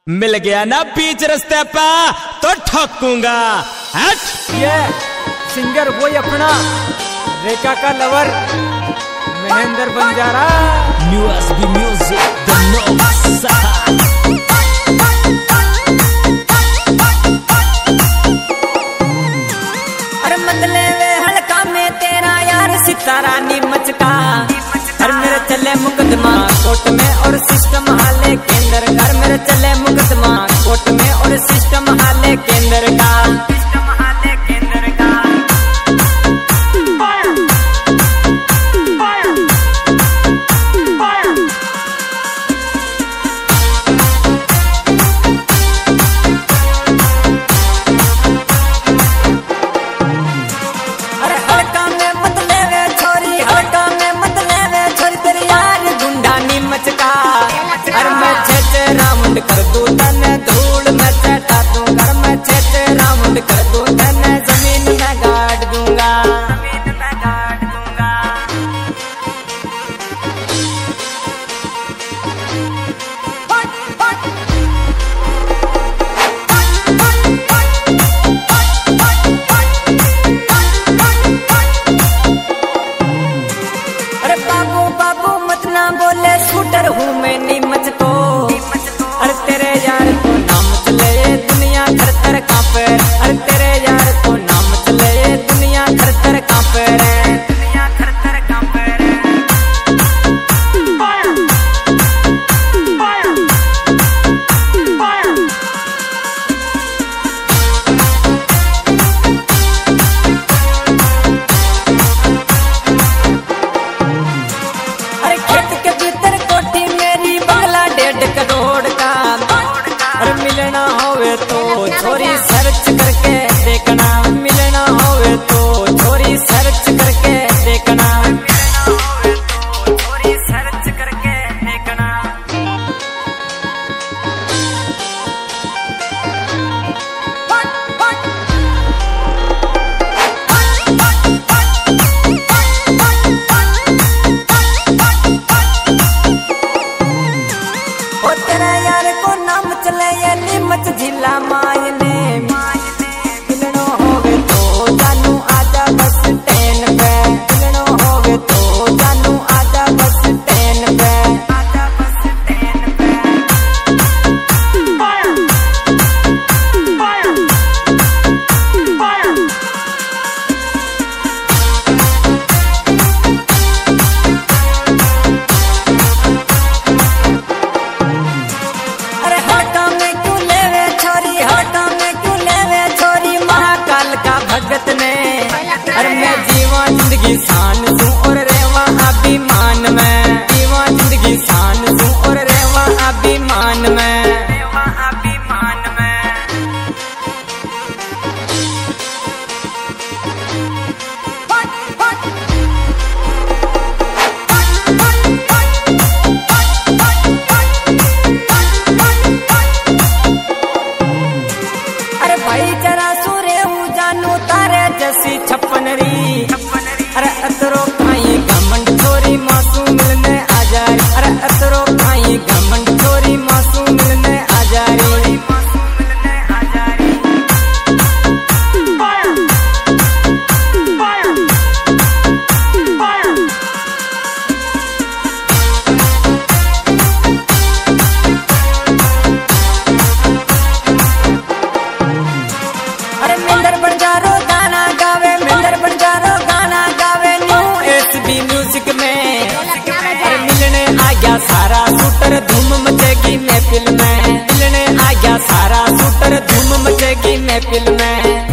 मिल गया ना बीच रास्ते पे तो ठोकूंगा। हट। ये सिंगर वही अपना रेखा का lover Mahendra Banjara. New SB music the नोसा। अरे मतले वे हल्का में तेरा यार सितारा नी मचका। अरे मेरे चले मुकदमा कोर्ट में और सिस्टम हाले केंद्र का। मेरे चले मुकदमा कोर्ट में और सिस्टम हाले केंद्र का। राउंड कर दूं तने धूल में चटा दूं। घर में छेते राउंड कर दूं तने जमीन में गाड़ दूंगा। अरे बाबू बाबू मत ना बोले शूटर हूँ मैं नीमच को। अरे तेरे यार को नाम चले दुनिया थर थर कांपे। अरे तेरे यार को नाम चले दुनिया थर थर कांपे रे। दुनिया थर थर कांपे रे। अरे खेत के भीतर कोठी मेरी बंगला 1.5 करोड़ का। अरे मिलना होवे तो छोरी सर्च करके देखना। मिलना होवे तो छोरी सर्च करके देखना। मिलना होवे तो छोरी सर्च करके देखना। ओ तेरा यार को नाम चले ये नीमच जिला मायने। मिलनो होवे तो जानू आजा बस स्टैंड पे। मिलनो होवे तो जानू आजा बस स्टैंड पे। आजा बस स्टैंड पे। अरे हाटा में क्यों लेवे छोरी। हाटा में क्यों लेवे छोरी महाकाल का भगत ने। अरे मैं जीवा जिंदगी शान दूं और रेवा अभिमान में। जीवा जिंदगी शान दूं और रेवा अभिमान में। रेवा अभिमान में। अरे भाई जरा सुरे हूँ जानू तारे जैसी छप्पनरी। अरे अतरो खाई घमंड छोरी मासूम मिलने आ जाए। अरे अतरो खाई घमंड छोरी मासूम मिलने आ जाए। अरे मिंदर बंजारो गाना गावे। मिंदर बंजारो गाना गावे न्यू एसबी म्यूजिक में। अरे मिलने आ गया सारा शूटर धूम मचेगी महफिल में। मिलने आ गया सारा शूटर धूम मचेगी महफिल में।